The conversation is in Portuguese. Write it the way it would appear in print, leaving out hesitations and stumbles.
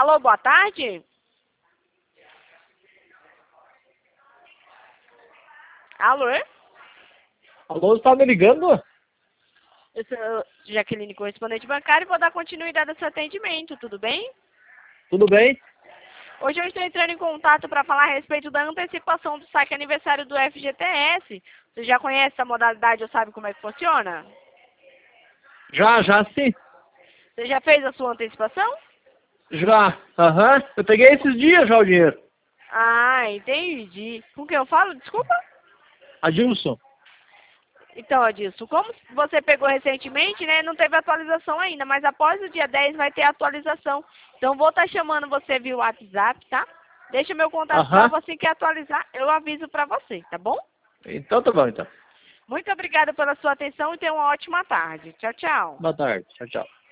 Alô, boa tarde? Alô? Alô, você tá me ligando? Eu sou Jaqueline, correspondente bancário, e vou dar continuidade ao seu atendimento, tudo bem? Tudo bem? Hoje eu estou entrando em contato para falar a respeito da antecipação do saque aniversário do FGTS. Você já conhece essa modalidade ou sabe como é que funciona? Já sim. Você já fez a sua antecipação? Já. Aham. Eu peguei esses dias já o dinheiro. Ah, entendi. Com quem eu falo? Desculpa. Adilson. Então, Adilson, como você pegou recentemente, né, não teve atualização ainda, mas após o dia 10 vai ter atualização. Então, vou estar chamando você via WhatsApp, tá? Deixa meu contato Aham. salvo, assim que atualizar, eu aviso para você, tá bom? Então tá bom, então. Muito obrigada pela sua atenção e tenha uma ótima tarde. Tchau, tchau. Boa tarde. Tchau, tchau.